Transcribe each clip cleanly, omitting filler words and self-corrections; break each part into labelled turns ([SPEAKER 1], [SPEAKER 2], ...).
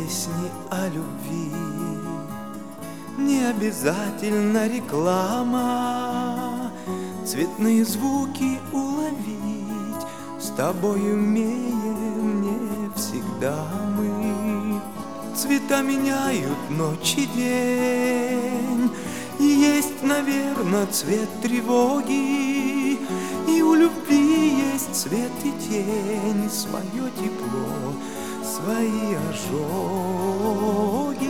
[SPEAKER 1] песни о любви. Не обязательно реклама, цветные звуки уловить. С тобой умеем не всегда мы. Цвета меняют ночь и день, и есть, наверное, цвет тревоги. И у любви есть свет и тень, свое тепло, свои ожоги.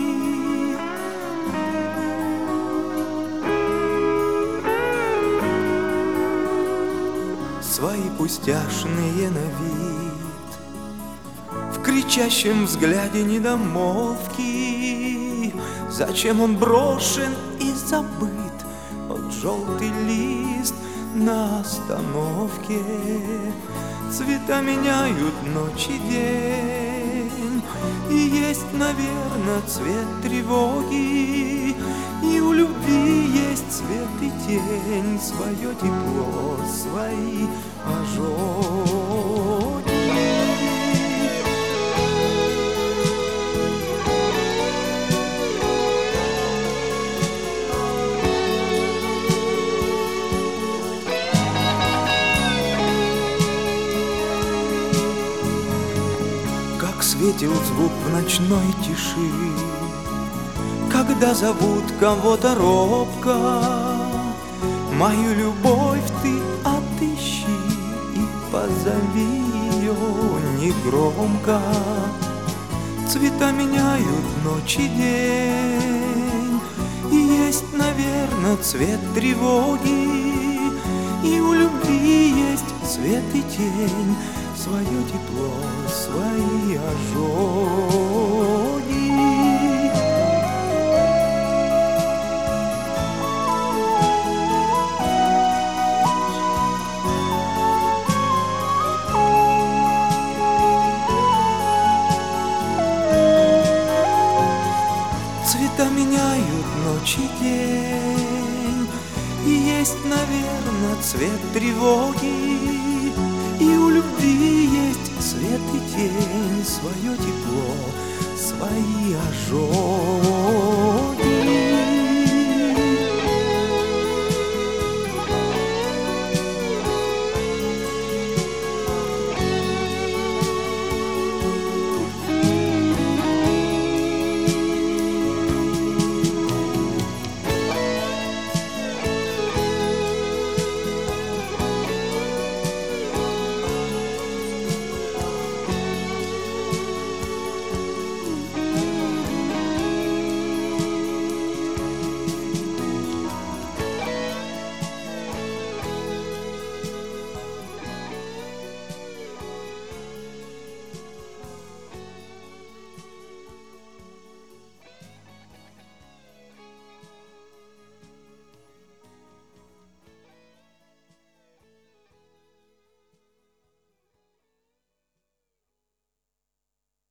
[SPEAKER 1] Свои пустяшные на вид, в кричащем взгляде недомолвки. Зачем он брошен и забыт, вот желтый лист на остановке. Цвета меняют ночь и день, и есть, наверное, цвет тревоги. И у любви есть свет и тень, свое тепло, свои ожоги. Как светил звук в ночной тиши, когда зовут кого-то робко. Мою любовь ты отыщи и позови ее негромко. Цвета меняют ночь и день, и есть, наверное, цвет тревоги. И у любви есть свет и тень, свое тепло, свои ожоги. Цвета меняют ночь и день, и есть, наверное, цвет тревоги. И у любви есть свет и тень, свое тепло, свои ожоги.